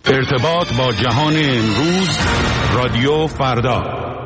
ارتباط با جهان امروز، رادیو فردا.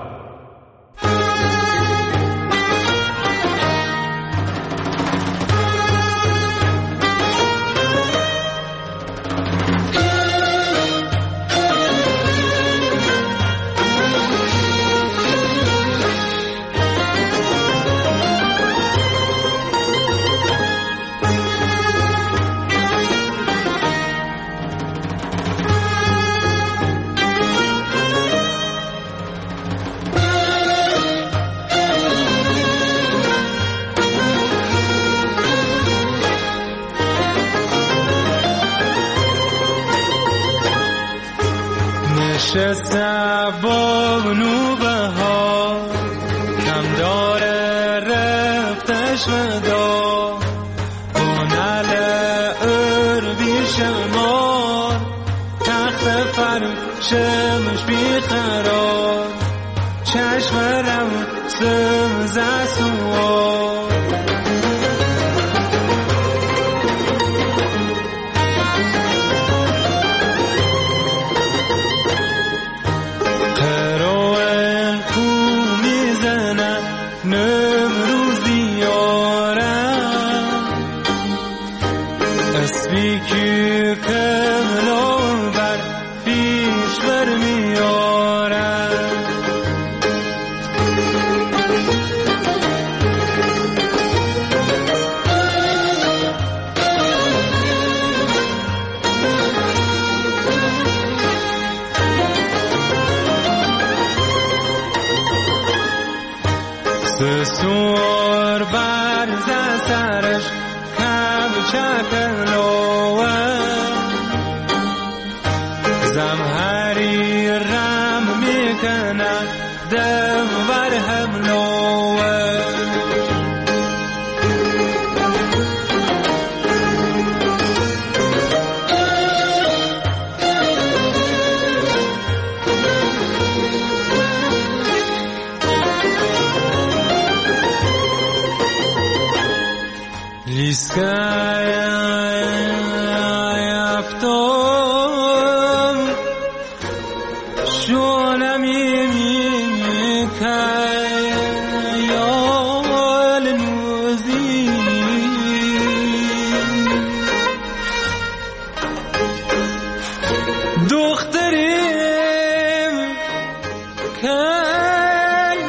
نشسته با نوبهار کم داره رفتش مدار بونل ار بیشمار تخت فرشمش بیقرار چشم رم سمزه سوار سور بر سرش کم چکلوه زمهری رم میکنه دم بر هملوه یفتم شونم که یال نوزی دختریم کل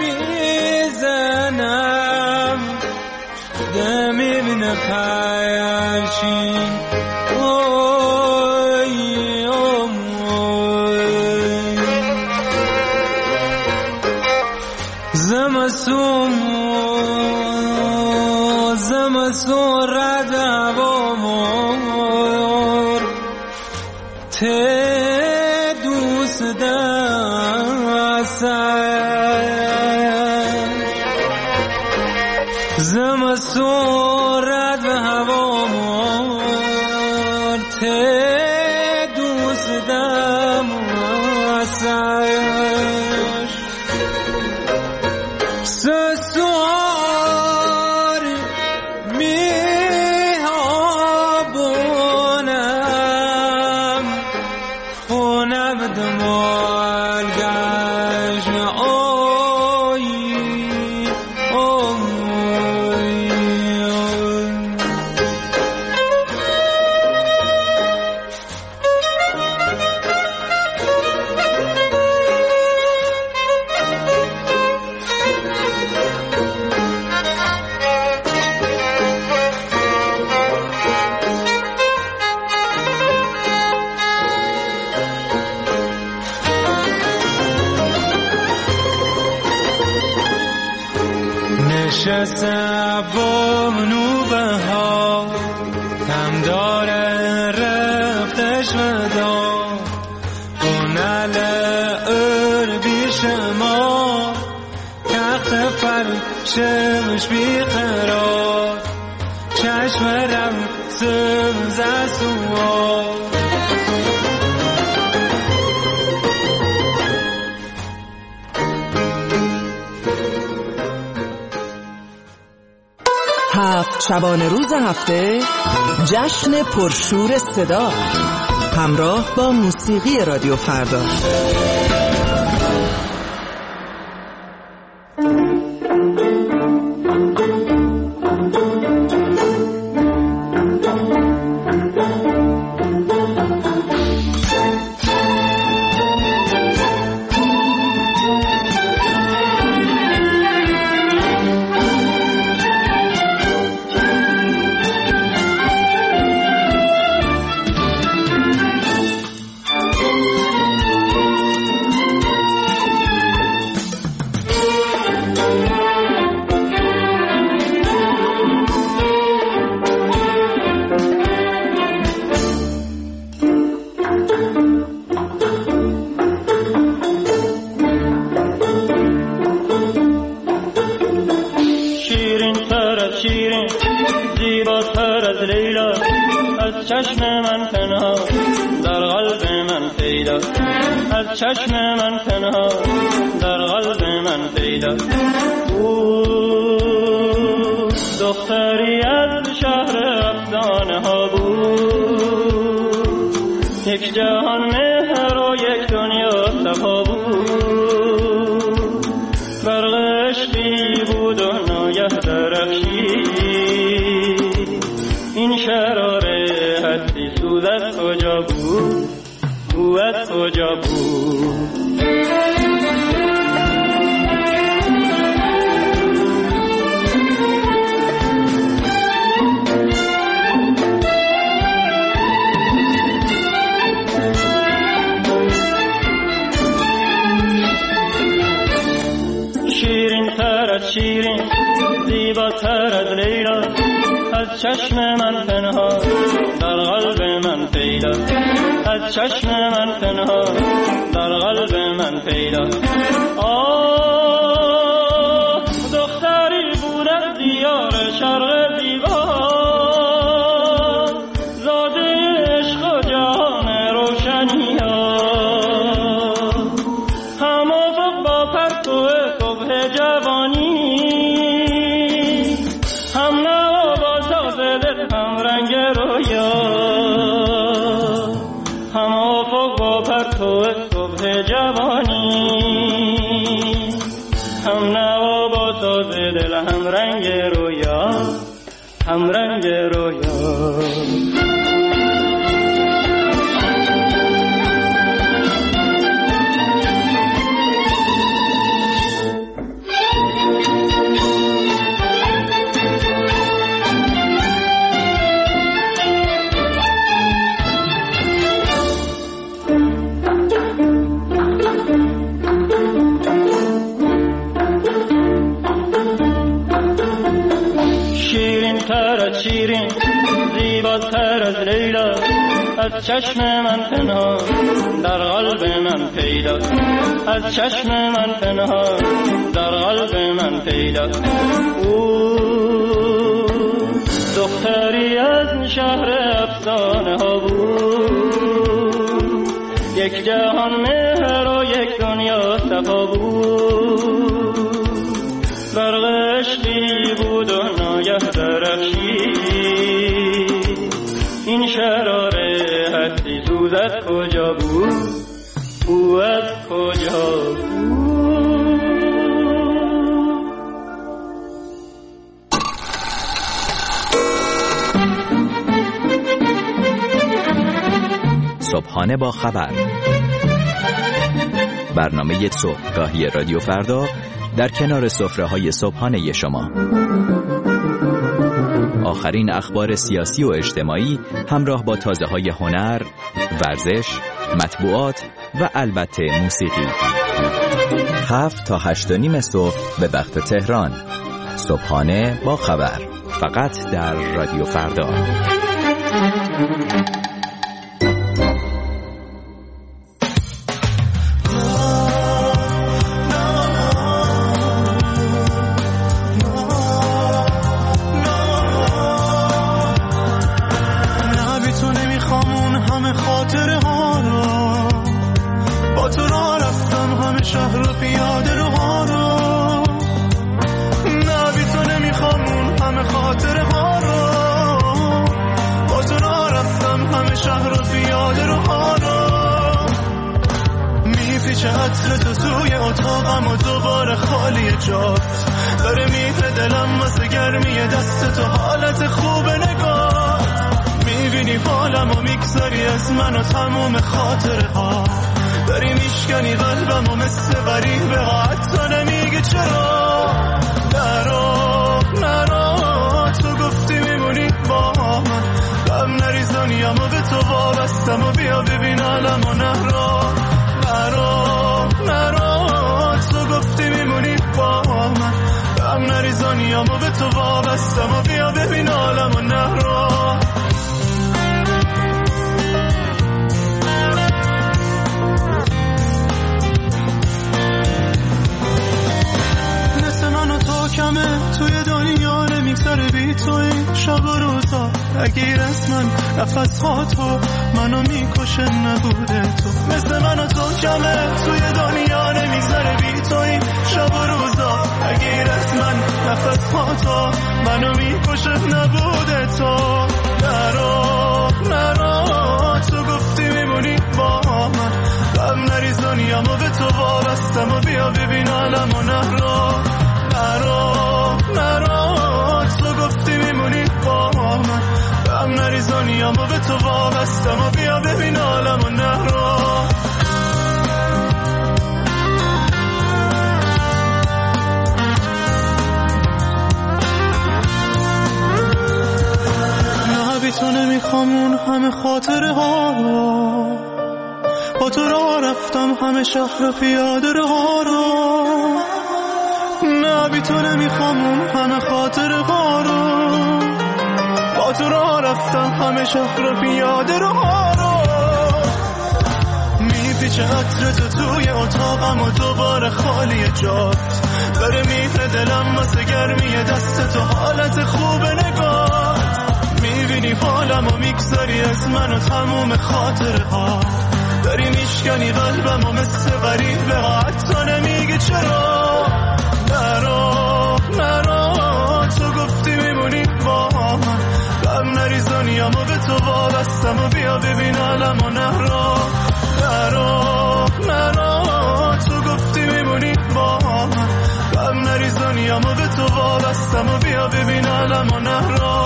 میزنم دمی من پایشین زمستون رد هوامور ته دوست دستم زمستون رد هوامور ته دوست دستم نشسته با نوبهار کم داره رفتش مدار بونل ار بیشمار تخت فرشمش بیقرار چشم رم سمزه سوار 7 شبانه روز هفته جشن پرشور صدا همراه با موسیقی رادیو فردا. چشم من تنها در قلب من پیدا، از چشم من تنها در قلب من پیدا. او دختری از شهر افسانه ها بود، یک جهان مهر و یک دنیا صفا بود. برق عشقی بود و ناگه درخشید، این شراره هستی سوز از کجا بود، او از کجا بود. شیرین تر از شیرین، زیباتر از لیلا، از چشم من تنها در قلب من پیدا، از چشم من تنها در قلب من پیدا. آه دختری بود از دیار شرق زیبا، زاده عشق و جهان روشنیا، هم افق با پرتو صبح جوانی، هم نوا با ساز دل، هم رنگ رویا، هم افق با پرتو صبح جوانی، هم نوا با ساز دل، هم رنگ رویا، هم رنگ رویا. شیرین زیباتر از لیلا، از چشم من تنها در قلب من پیدا، از چشم من تنها در قلب من پیدا. او دختری از شهر افسانه ها بود، یک جهان مهر و یک دنیا صفا بود. برق عشقی بود و ناگه درخشید، این شراره هستی سوز از کجا بود، او از کجا بود. صبحانه با خبر، برنامه صبحگاهی رادیو فردا در کنار سفره‌های صبحانه شما. آخرین اخبار سیاسی و اجتماعی همراه با تازه‌های هنر، ورزش، مطبوعات و البته موسیقی. 7 تا 8:30 صبح به وقت تهران. صبحانه با خبر، فقط در رادیو فردا. شهر و پیاده رو ها رو، نه بی تو نمیخوام اون همه خاطره ها رو، با تو رفتم همه شهر و پیاده رو ها عطر تو توی اتاقم و دوباره خالی جات داره میره دلم واسه گرمی دست تو حالت خوب نگاه میبینی حالم و میگذاری از من و تموم خاطره ها داری میشکنی قلبم و مثل غریبه ها حتی نمیگه چرا نرو تو گفتی میمونی با من غم نریز دنیامو به تو وابستم و بیا ببین عالم و نرو تو گفتی میمونی با من غم نریز دنیامو به تو وابستم و بیا ببین عالم و نرو کمه توی دنیا نمیگذره بی توی شب و روزا اگیر از من نفس ها تو منو میکشه نبوده تو مثل من و تو کمه توی دنیا نمیگذره بی توی شب و روزا اگیر از من نفس ها تو منو میکشه نبوده تو نرو تو گفتی میمونی با من غم نریز دنیامو به تو وابستم و بیا ببین عالم و نرو تو گفتی میمونی با من غم نریز دنیامو به تو وابستم و بیا ببین عالم و نرو نه بی تو نمیخوام اون همه خاطره ها با تو راه رفتم همه شهر پیاده ها رو نه بی تو نمیخوام اون همه خاطره ها رو با تو راه رفتم همه شهر پیاده رو میپیچه عطر تو توی اتاقم و دوباره خالی جات داره میره دلم واسه گرمی دست تو حالت خوب نگاه میبینی حالم و میگذاری از من و تموم خاطره ها داری میشکنی قلبم و مثل غریبه ها حتی نمیگه چرا نرو تو گفتی میمونی با من غم نریز دنیامو به تو وابستم و بیا ببین عالم و نرو تو گفتی میمونی با من غم نریز دنیامو به تو وابستم و بیا ببین عالم و نرو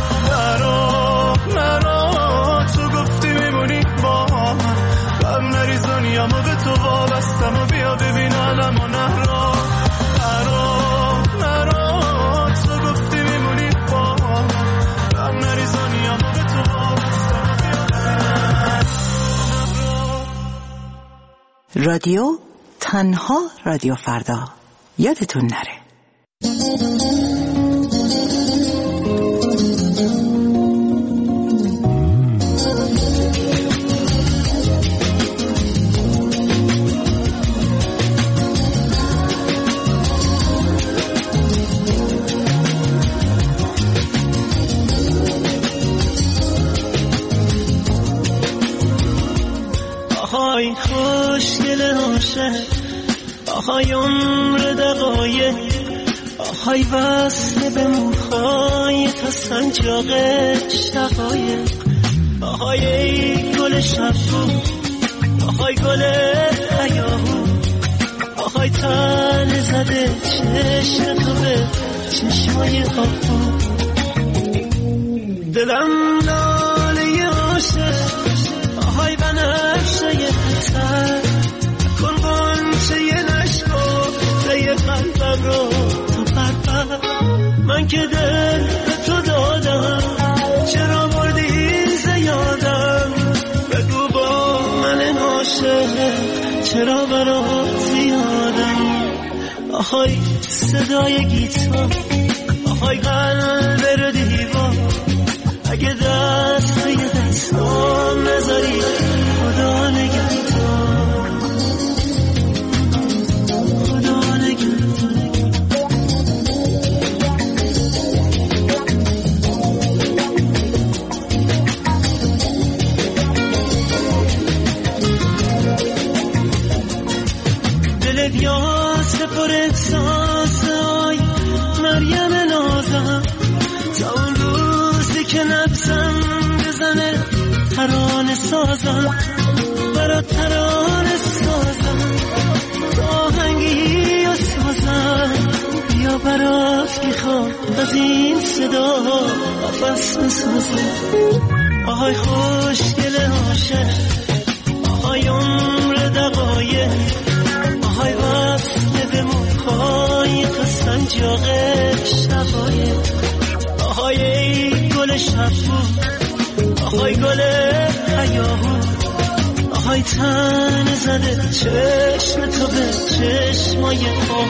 تو گفتی میمونی با من غم نریز دنیامو به تو وابستم و بیا ببین عالم و نرو تو گفتی میمونی با من غم نریز دنیامو به تو وابستم و بیا رادیو تنها رادیو فردا یادتون نره. آهای خوشگل عاشق آهای عمر دقایق آهای وصل به موهای تا سنجاق شقایق آهای ای گل شبو آهای گل هیاهو آهای تن زده چشم تو به چشمای آبو دلم لاله عاشق آهای بنفشه تر کن قنچه نشکفته قلبم رو تو پرپر من که دل به تو دادم چرا بردی زیادم بگو با من عاشق چرا برات زیادم آهای صدای گیتار آهای قلب رو دیوار اگه دست یه دستام نذاری خدا نگهدار خدا نگهدار دلت یاس پر احساس آی مریم نازم تا اون روزی که نبزم بزنه ترانه سازم برا ترانه سازم میخوام از این صدا نفس بسازم. آهای خوشگل عاشق، آهای عمر دقایق، آهای وصل به موهای سنجاق شبایق، آهای ای گل شبو، آهای گل حیاهو، آهای تن زده چشم تو به چشمای تو.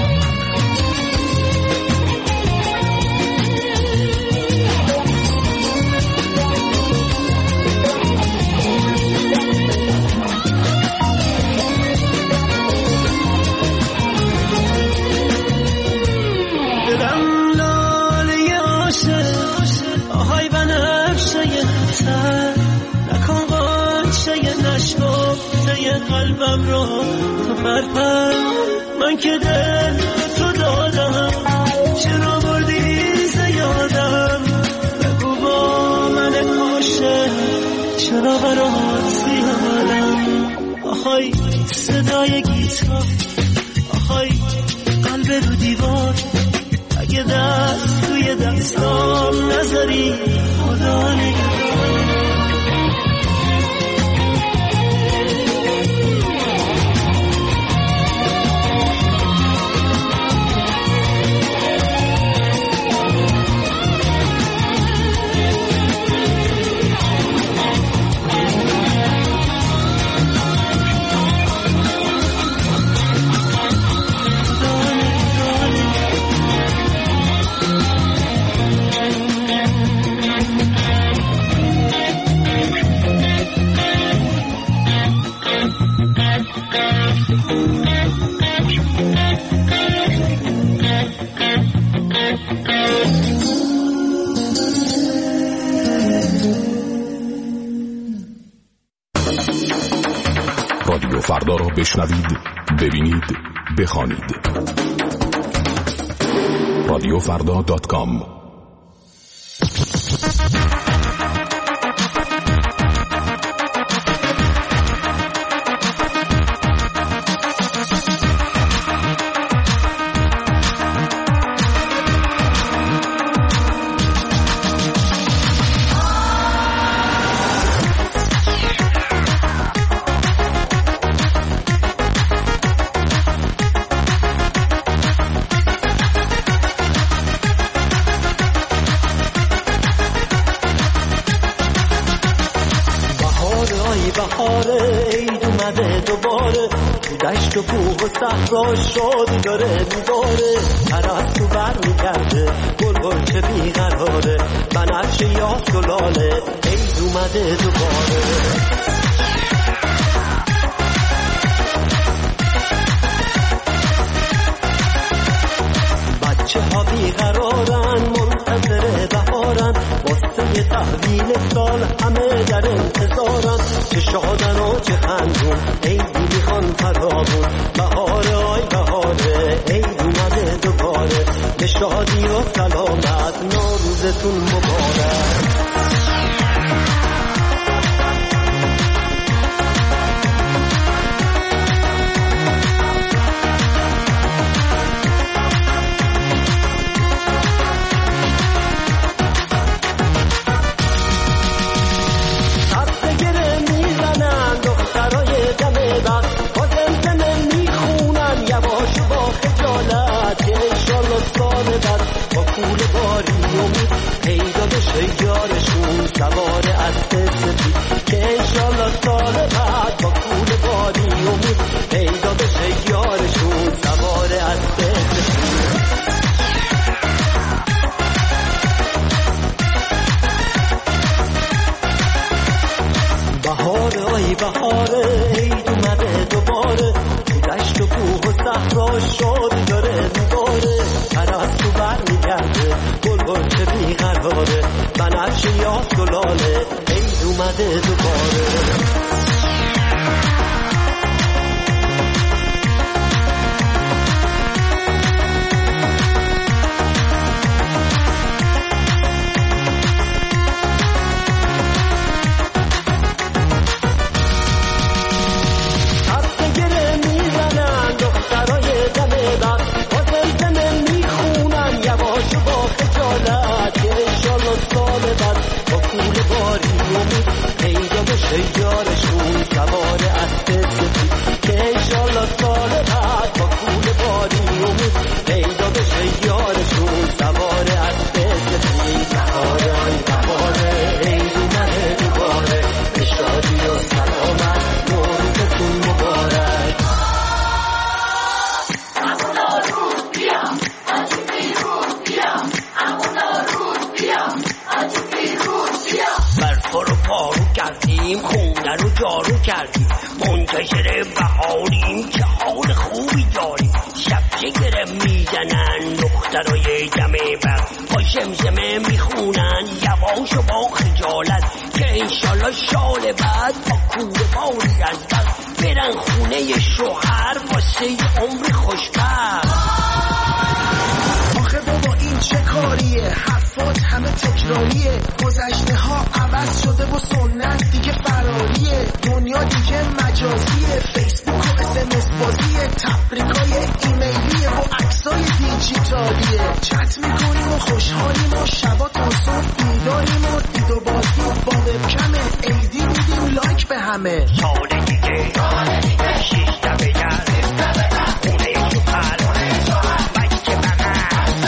قلبم رو تو پرپر، من که دل تو دادم، چرا بردی زیادم؟ بگو با من عاشق چرا برات زیادم؟ آهای صدای گیتار، آهای قلب رو دیوار، اگه دست توی دستام نذاری خدا نگهدار. رادیو فردا را بشنوید، ببینید، بخوانید. radiofrda.com. دشت و کوه و صحرا شادی داره میباره، پرستو بر میگرده گل چه بیقراره، بنفشه یا گلاله عید اومده دوباره. بچه ها بیقرارن منتظر بهارن، واسه تحویل سال همه در انتظارن، چه شادن و چه خندون عیدی میخوان فراغون، بهاره آی بهاره عید اومده دوباره، به شادی و سلامت نوروزتون مبارک. یارشون سوار اسب سفید که انشالله سال بعد با کول بادی امید پیدا بشه، یارشون سوار اسب سفید. بهاره آی بهاره عید اومده دوباره، دشت و کوه و صحرا شادی داره میباره، پرستو بر میگرده گل چه بیقراره، بنفشه یا گلاله عید اومده دوباره. نداریم، منتظر بهاریم که حال خوبی داریم. شب جگره میزنن دخترای دمه بر، با زمزمه میخونن یواش و با خجالت که انشالله شال بعد با کوره باری از دست برن خونه شوهر واسه عمر خوشبخت. آخه بابا این چه کاریه؟ حرفات همه تکراریه، گذشته ها عوض شده و سنت دیگه فراریه، دنیا دیگه مجازیه، فیسبوک و SMS بازیه، تبریکای ایمیلیه و عکسای دیجیتالیه، چت میکنیم و خوشحالیم و شبا تا صبح بیداریم و دید و بازی با وبکمه، ایدی میدیم لایک به همه. سال دیگه شیشته بگر خونه شوهر بچه بغل.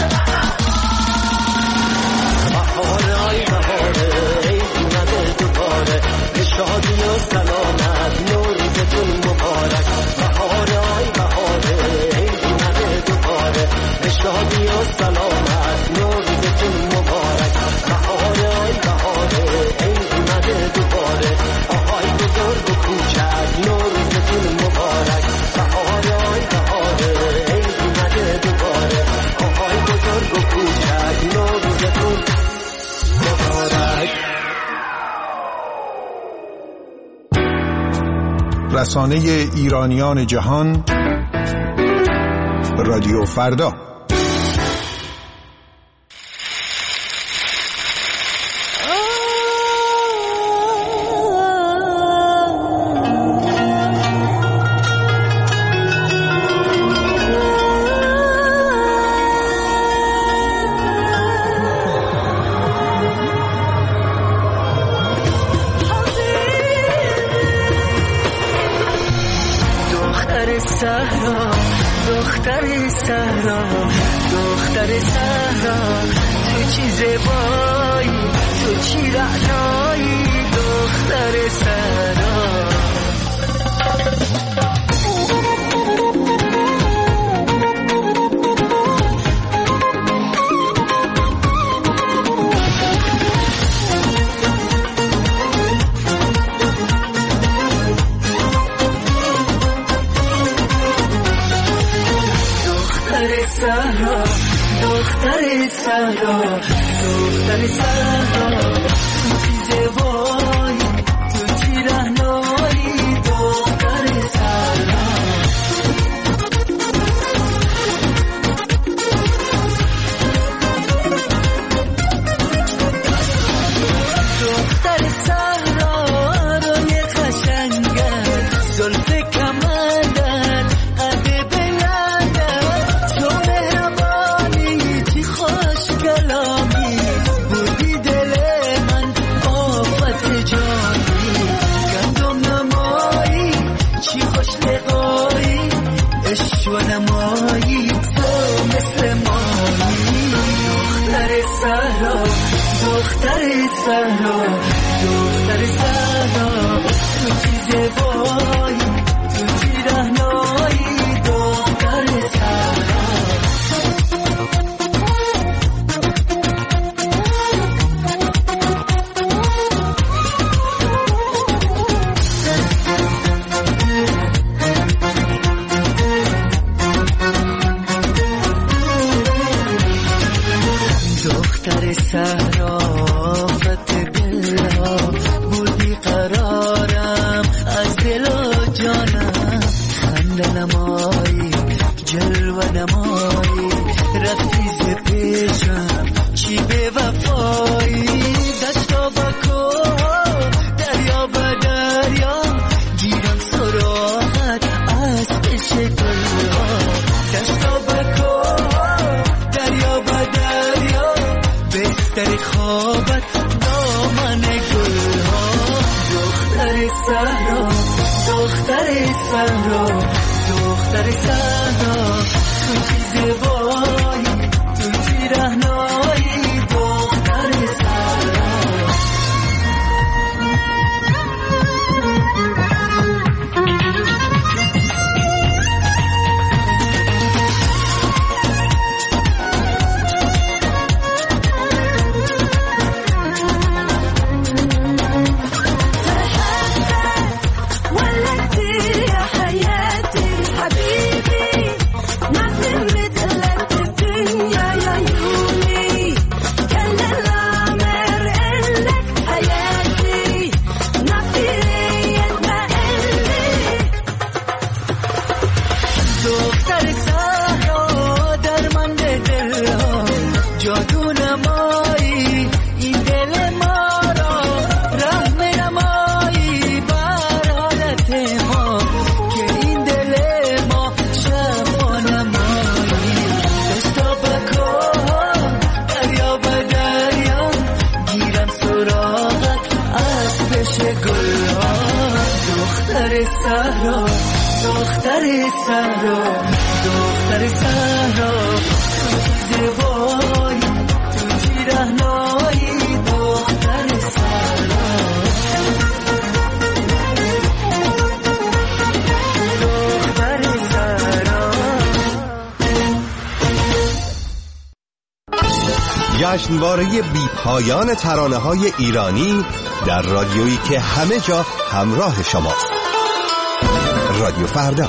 بهاره ای بهاره عید اومده دوباره، به شادی و سلامت نوروزتون مبارک. بهاره ای بهاره عید اومده دوباره، به شادی و سلامت نوروزتون مبارک. بهاره ای بهاره عید اومده دوباره، آهای بزرگ و کوچک نوروزتون مبارک. بهاره ای بهاره عید اومده دوباره، آهای بزرگ و کوچک نوروزتون مبارک. رسانه ایرانیان جهان، رادیو فردا. دختر صحرا تو چی زیبایی، تو چی رعنایی، دختر صحرا. دختر صحرا تو چی زیبایی، تو چی رعنایی، دختر صحرا. دختر صحرا روی قشنگت، زلف کمندت، قد بلندت، تو مهربانی چی خوش کلامی، بودی دل من آفت جانی، گندم نمایی چی خوش لقایی، عشق و نمایی تو مثل مایی. دختر صحرا تو چی زیبایی، تو چی رعنایی، دختر صحرا. دختر صحرا آفت دلها بودی قرارم، از دل و جانم خنده نمایی، جلوه نمایی، رفتی ز پیشم چی به وفایی، دشتا با کوه دریا با دریا، گیرم سراغت از عشق گلها، دشتا با کوه دریا با دریا، بستر خوابت دامن گلها. دختر صحرا تو چی زیبایی، تو چی رعنایی، دختر صحرا. ولا دختر صحرا دختر صحرا دختر صحرا تو زیبایی تو رهنایی دختر صحرا دختر صحرا. جشنواره بی‌پایان ترانه‌های ایرانی در رادیویی که همه جا همراه شماست. رادیو فردا.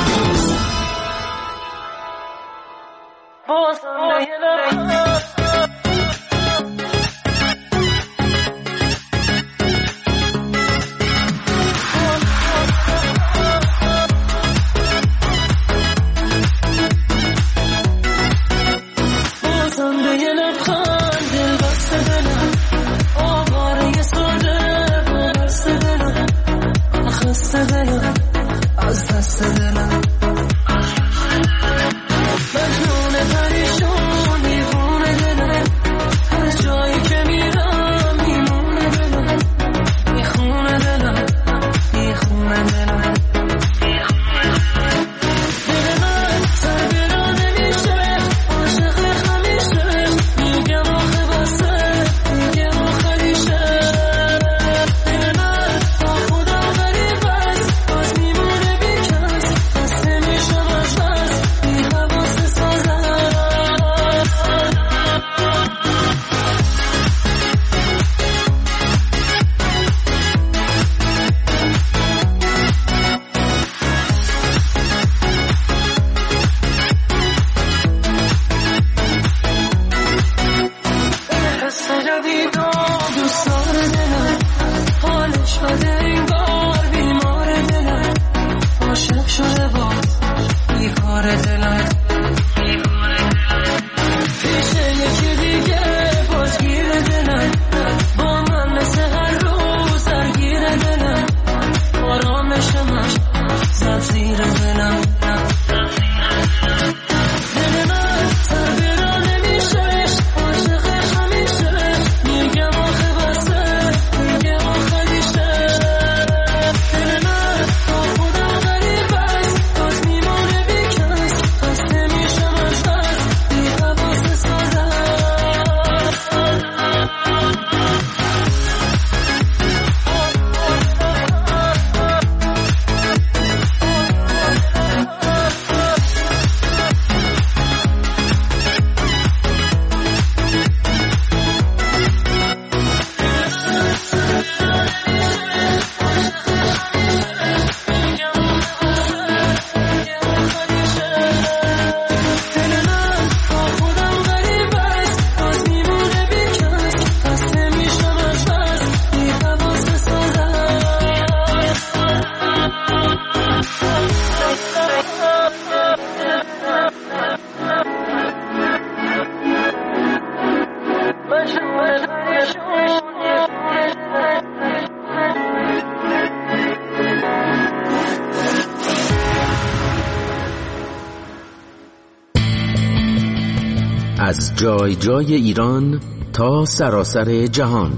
از جای جای ایران تا سراسر جهان.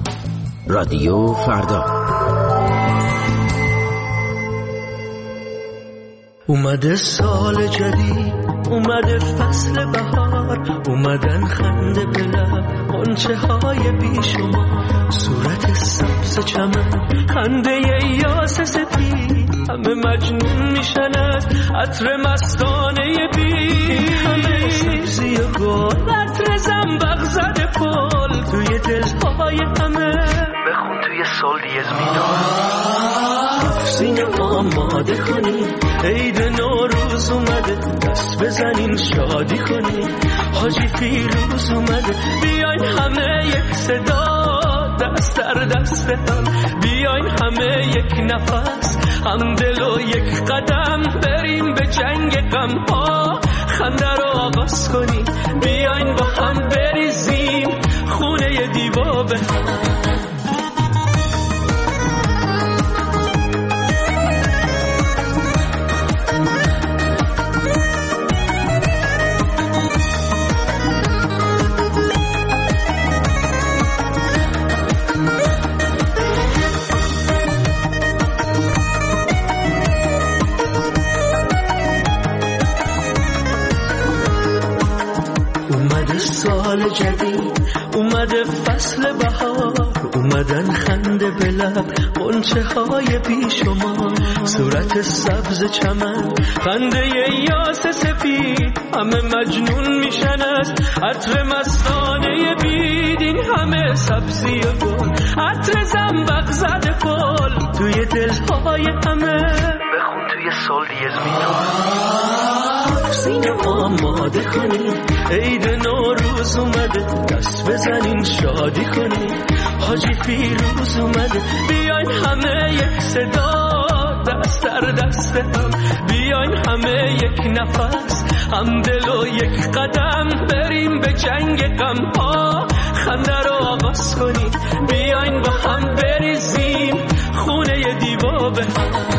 رادیو فردا. اومده سال جدید، اومده فصل بهار، اومدن خنده به لب، غنچه های بیشمار، صورت سبز چمن، خنده یاس سپید، همه مجنون میشن از عطر مستانه بی، همه سبزی و گل، عطر زنبق زده پل توی دلهای همه، بخون توی سال دیز میدان، سینه آماده کنی، عید نوروز اومده، دست بزنین شادی کنی، حاجی فیروز اومده، بیاین همه یک صدا، دست در دست هم، بیاین همه یک نفس، هم دل و یک قدم، بریم به جنگ غم ها، خنده رو آغاز کنی، بیاین با هم بریزیم خونه دیوابه. سال جدید اومده فصل بهار، اومدن خنده به لب غنچه های بیشمار، صورت سبز چمن خنده یاس سفید، همه مجنون میشن از عطر مستانه بید، این همه سبزی و گل عطر زنبق زده پل توی دلهای همه، بخون توی سال دیز میدون سینه آماده کنی، عید نوروز اومده دست بزنین شادی کنی، حاجی فیروز اومده بیاین همه یک صدا دست در دست هم، بیاین همه یک نفس هم دل و یک قدم بریم به جنگ غم ها، خنده رو آغاز کنیم بیاین با هم بریزیم خونه دیوا به هم.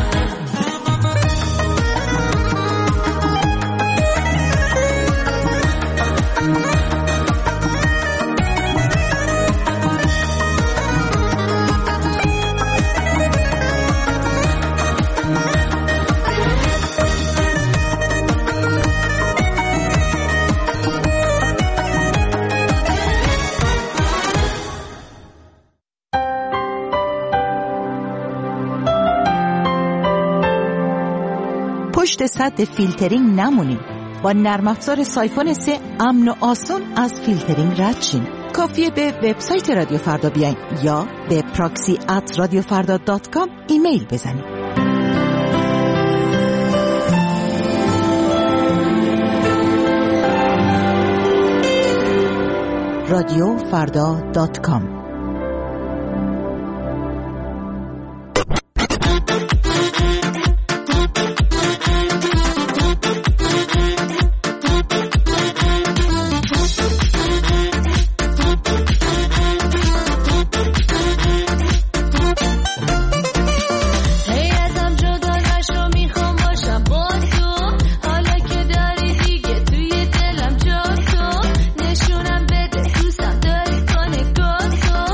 پشت سد فیلترینگ نمونیم. با نرم افزار سایفون 3 امن و آسون از فیلترینگ رد شین. کافیه به وبسایت رادیو فردا بیاین یا به proxy@radiofarda.com ایمیل بزنید. radiofarda.com نشونم بده دوستم داری کنه گل تو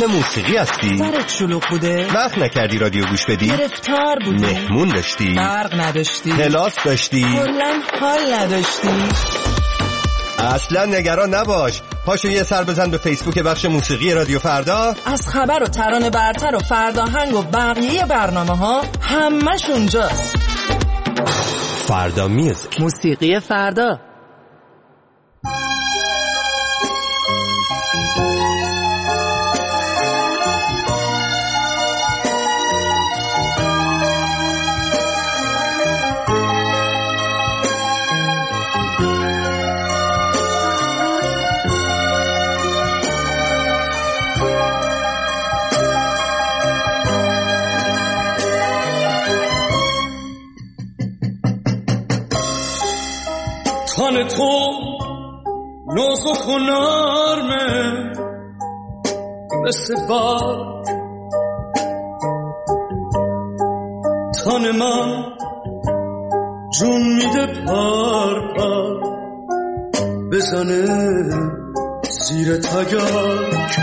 اهل موسیقی هستی؟ سرت شلوغ بوده؟ وقت نکردی رادیو گوش بدی؟ گرفتار بودی؟ مهمون داشتی؟ برق نداشتی؟ کلاس داشتی؟ کلاً حال نداشتی؟ اصلا نگران نباش، پاشو یه سر بزن به فیسبوک بخش موسیقی رادیو فردا. از خبر و ترانه برتر و فرداهنگ و بقیه برنامه ها همش اونجاست. فردا میوزیک، موسیقی فردا. تن تو نازک و نرمه مثل برگ، تن من جون میده پر پر بزنه زیر تگرگ،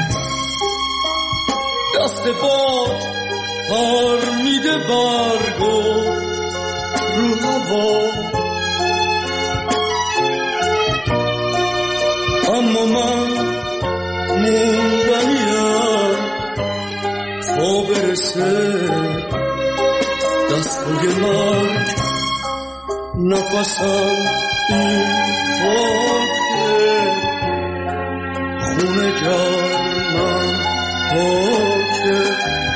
دست باد پر میده برگو رو هوا، اما من موندنیم تا برسه دستای مرگ، نفسم این خاکه خونه گرمم خاکه،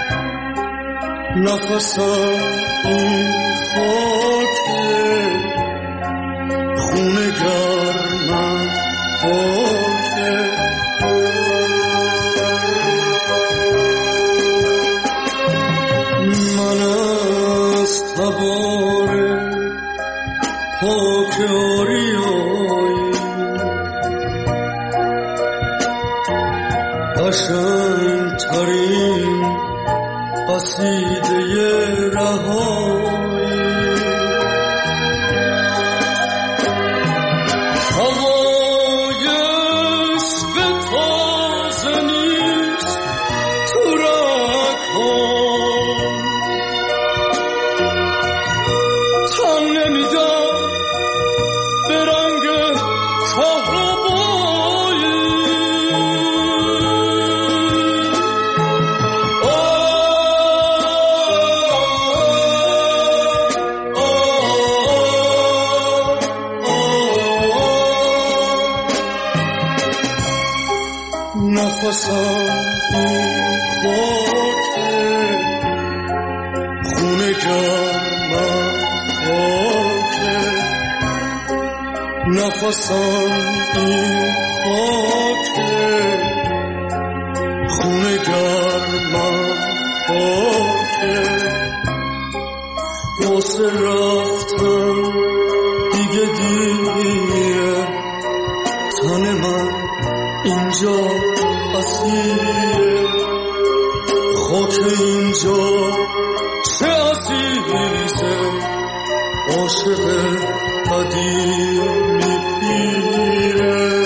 نفسم این خاکه خونه گرمم من از تبار پاک آریایی قشنگ ترین قصیده رهایی، نفسم این خاکه خونه گرمم خاکه، واسه رفتن دیگه دیگه تن من اینجا اسیره، خاک اینجا چه عزیزه عاشق قدیمی پیره.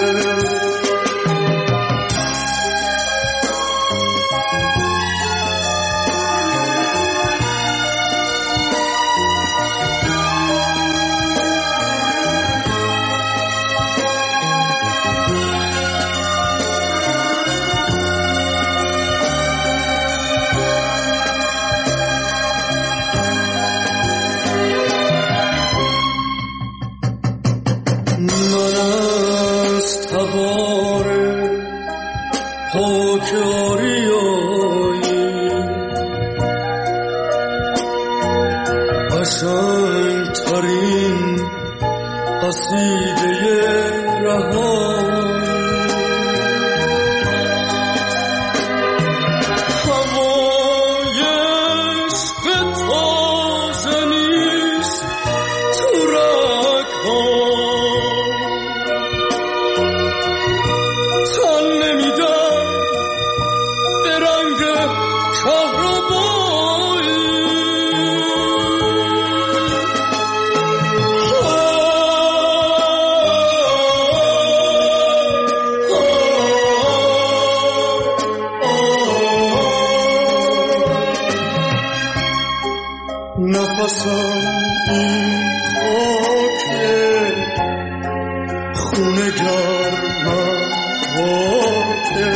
خونه گرمم خاکه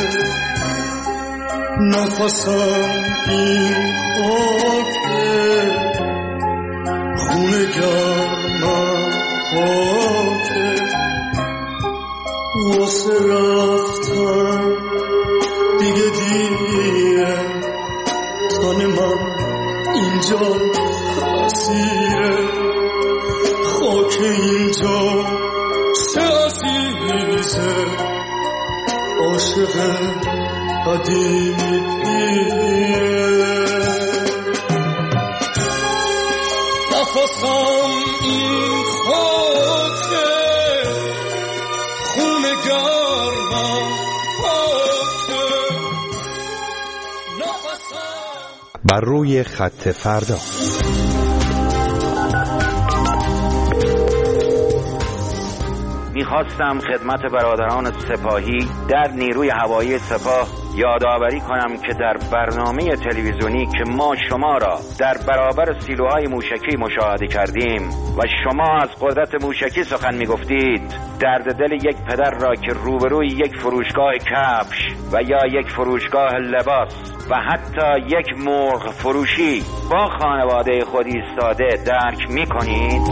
نفسم این خاکه خونه گرمم خاکه واسه رفتن دیگه دیره تن من اینجا اسیره خاک اینجا چه عزیزه عاشق قدیمی پیره نفسم این خاکه خونه گرمم خاکه نفسم. بر روی خط فردا. میخواستم خدمت برادران سپاهی در نیروی هوایی سپاه یادآوری کنم که در برنامه تلویزیونی که ما شما را در برابر سیلوهای موشکی مشاهده کردیم و شما از قدرت موشکی سخن میگفتید، درد دل یک پدر را که روبروی یک فروشگاه کفش و یا یک فروشگاه لباس و حتی یک مرغ فروشی با خانواده خود ایستاده درک میکنید؟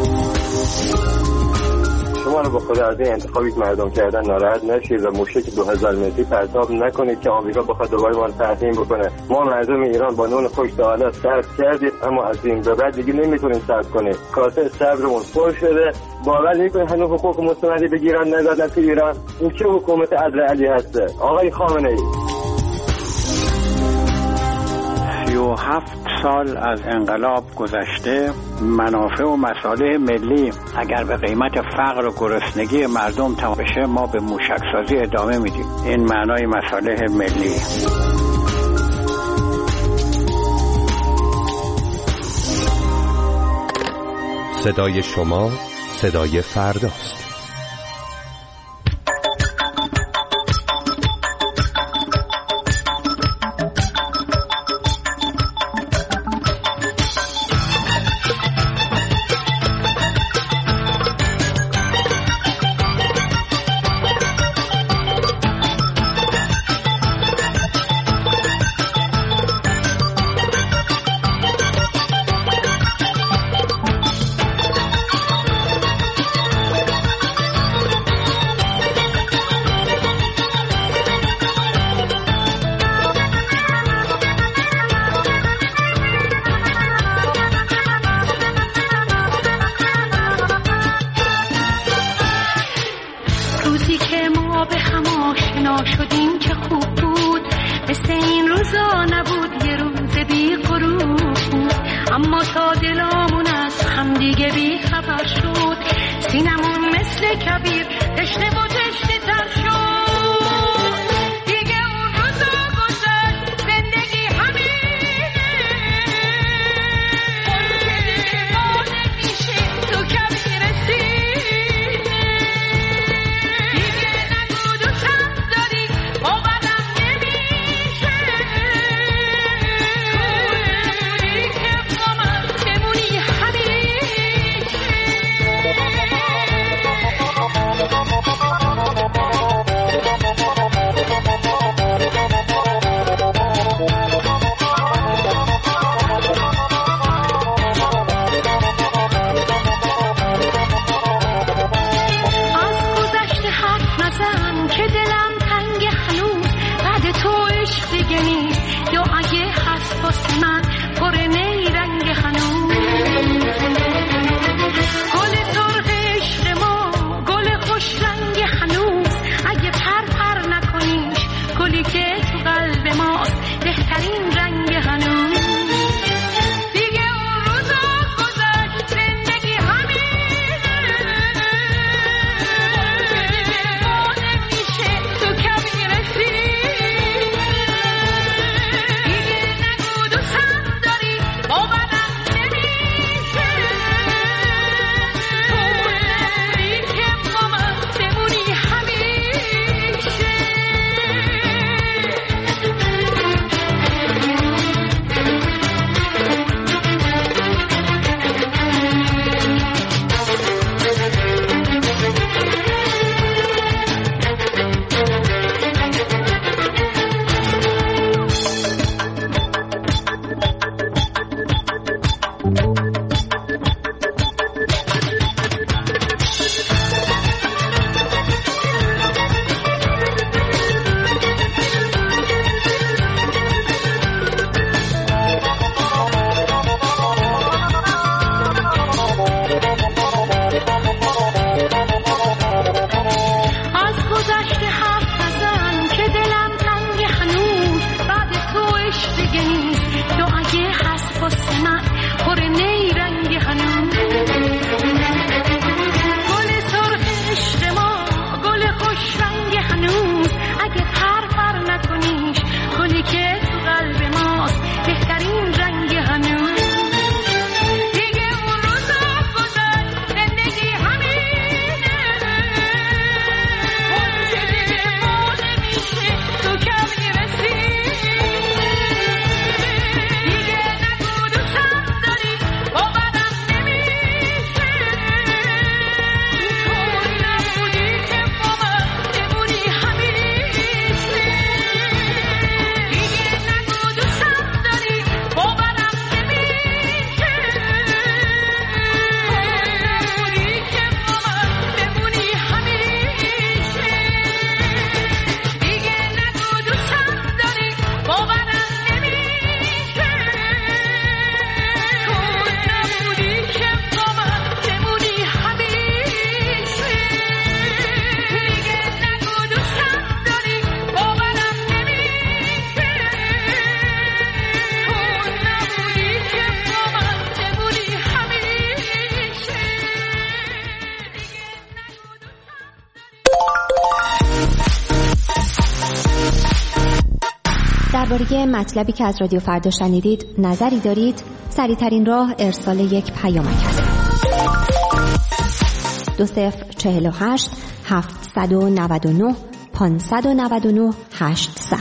شما رو با خود از این انتخابی که مردم کردن ناراحت نشید و موشک 2000 متری پرتاب نکنید که آمریکا بخواد دوباره ما رو تحریم بکنه. ما مردم ایران با نون خوش تا حالا صبر کردیم، اما از این به بعد دیگه نمیتونیم صبر کنیم. کاسه صبرمون پر شده. باور نمی‌کنید هنوز حقوق مستمری بگیرن ندادن تو ایران. این چه حکومت عدل علی هسته آقای خامنه‌ای؟ 37 سال از انقلاب گذشته، منافع و مصالح ملی اگر به قیمت فقر و گرسنگی مردم تمام بشه، ما به موشکسازی ادامه میدیم. این معنای مصالح ملی. صدای شما صدای فرداست. درباره مطلبی که از رادیو فردا شنیدید نظری دارید؟ سریع‌ترین راه ارسال یک پیامک است. 2048 799 599 800.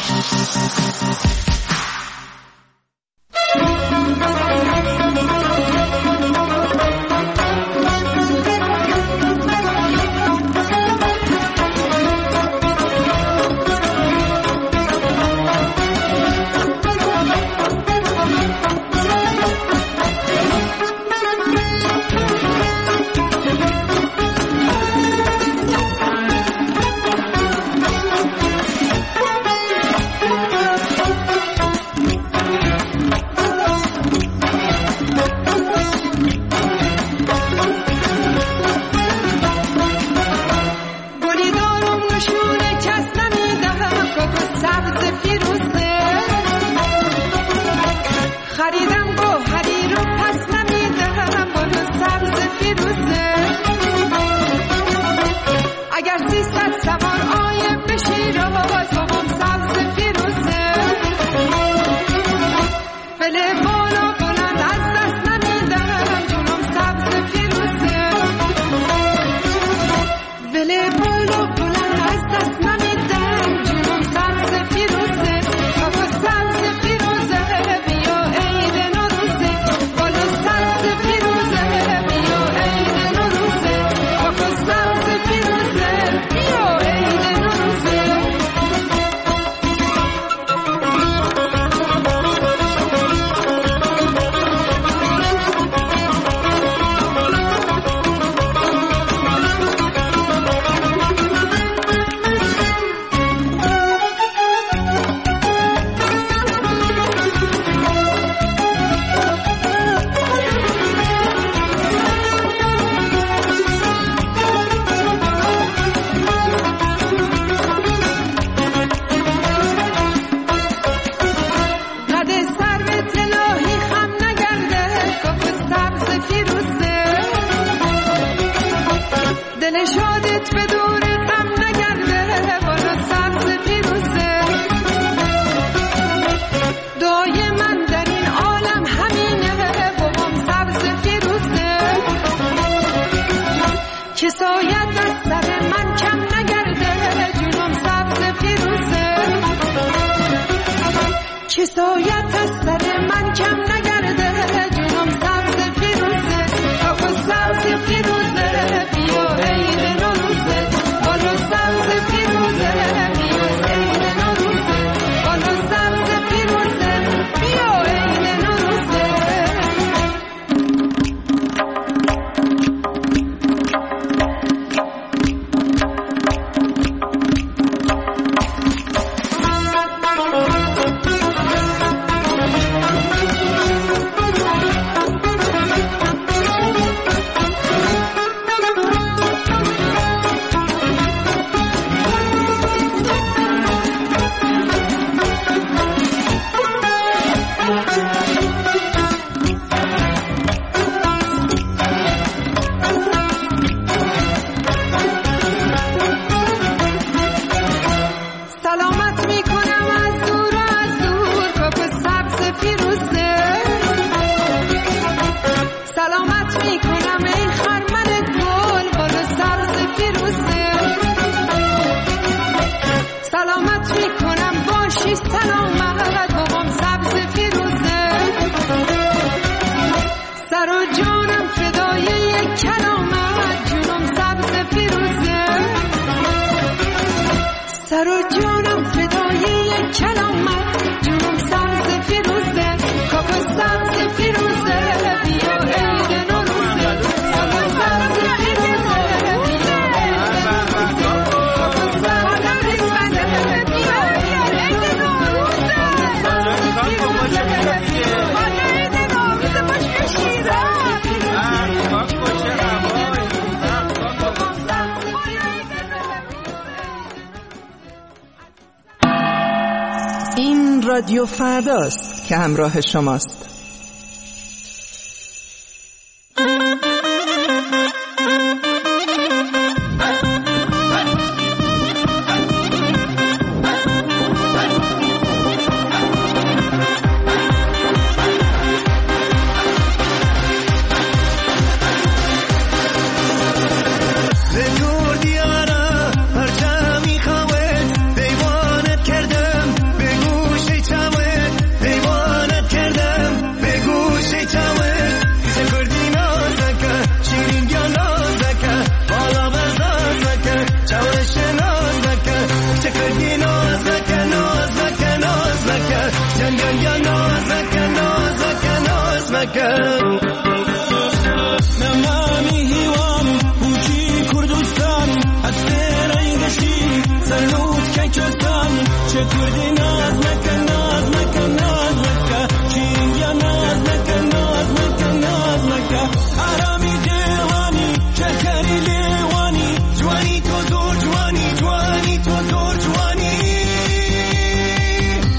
رادیو فرداست که همراه شماست.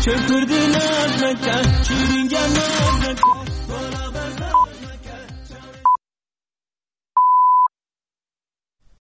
چه کردی نازنکه چیرینگم نازنکه